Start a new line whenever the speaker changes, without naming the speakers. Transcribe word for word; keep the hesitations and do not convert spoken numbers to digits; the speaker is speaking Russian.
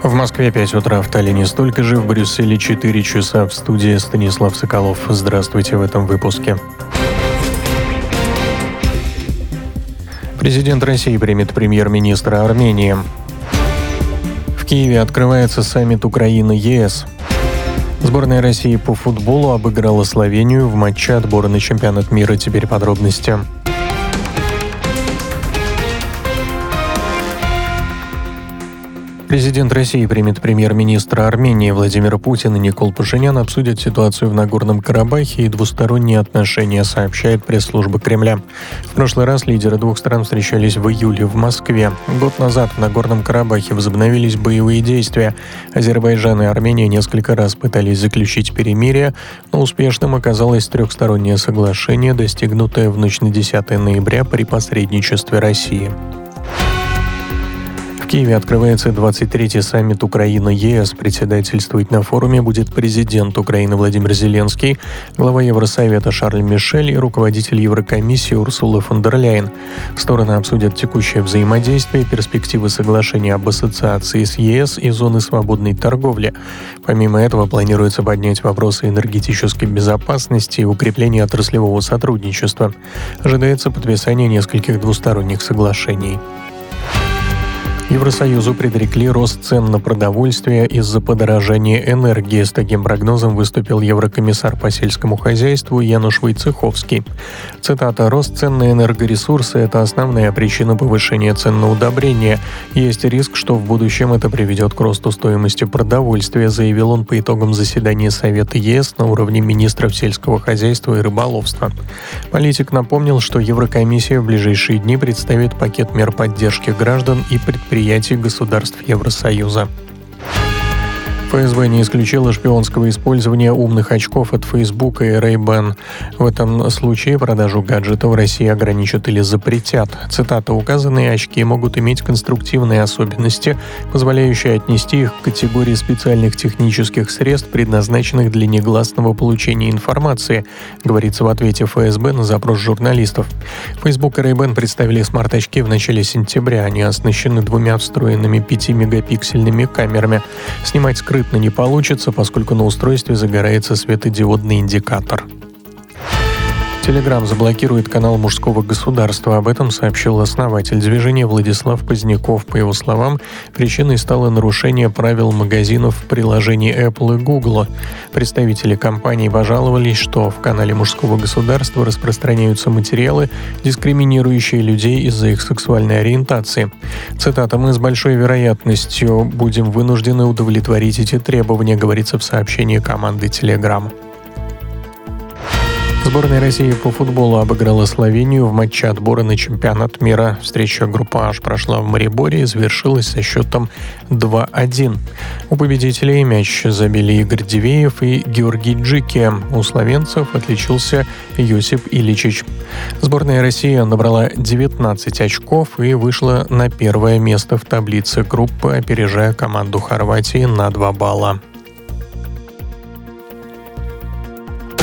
В Москве пять утра, в Таллине столько же, в Брюсселе четыре часа. В студии Станислав Соколов. Здравствуйте в этом выпуске. Президент России примет премьер-министра Армении. В Киеве открывается саммит Украины-ЕС. Сборная России по футболу обыграла Словению в матче отбора на чемпионат мира. Теперь подробности. Президент России примет премьер-министра Армении. Владимир Путин и Никол Пашинян обсудят ситуацию в Нагорном Карабахе и двусторонние отношения, сообщает пресс-служба Кремля. В прошлый раз лидеры двух стран встречались в июле в Москве. Год назад в Нагорном Карабахе возобновились боевые действия. Азербайджан и Армения несколько раз пытались заключить перемирие, но успешным оказалось трехстороннее соглашение, достигнутое в ночь на десятое ноября при посредничестве России. В Киеве открывается двадцать третий саммит Украины-ЕС. Председательствовать на форуме будет президент Украины Владимир Зеленский, глава Евросовета Шарль Мишель и руководитель Еврокомиссии Урсула фон дер Ляйен. Стороны обсудят текущее взаимодействие, перспективы соглашения об ассоциации с ЕС и зоны свободной торговли. Помимо этого, планируется поднять вопросы энергетической безопасности и укрепления отраслевого сотрудничества. Ожидается подписание нескольких двусторонних соглашений. Евросоюзу предрекли рост цен на продовольствие из-за подорожания энергии. С таким прогнозом выступил еврокомиссар по сельскому хозяйству Януш Войцеховский. Цитата: «Рост цен на энергоресурсы – это основная причина повышения цен на удобрения. Есть риск, что в будущем это приведет к росту стоимости продовольствия», заявил он по итогам заседания Совета ЕС на уровне министров сельского хозяйства и рыболовства. Политик напомнил, что Еврокомиссия в ближайшие дни представит пакет мер поддержки граждан и предприятий государств Евросоюза. ФСБ не исключила шпионского использования умных очков от Facebook и Ray-Ban. В этом случае продажу гаджета в России ограничат или запретят. Цитата: «Указанные очки могут иметь конструктивные особенности, позволяющие отнести их к категории специальных технических средств, предназначенных для негласного получения информации», говорится в ответе ФСБ на запрос журналистов. Facebook и Ray-Ban представили смарт-очки в начале сентября. Они оснащены двумя встроенными пятимегапиксельными камерами. Снимать скрытно не получится, поскольку на устройстве загорается светодиодный индикатор. Телеграм заблокирует канал «Мужского государства». Об этом сообщил основатель движения Владислав Поздняков. По его словам, причиной стало нарушение правил магазинов в приложении Apple и Google. Представители компании пожаловались, что в канале «Мужского государства» распространяются материалы, дискриминирующие людей из-за их сексуальной ориентации. Цитата: «Мы с большой вероятностью будем вынуждены удовлетворить эти требования», говорится в сообщении команды Telegram. Сборная России по футболу обыграла Словению в матче отбора на чемпионат мира. Встреча группы H прошла в Мариборе и завершилась со счетом два один. У победителей мяч забили Игорь Дивеев и Георгий Джики. У словенцев отличился Йосип Иличич. Сборная России набрала девятнадцать очков и вышла на первое место в таблице группы, опережая команду Хорватии на два балла.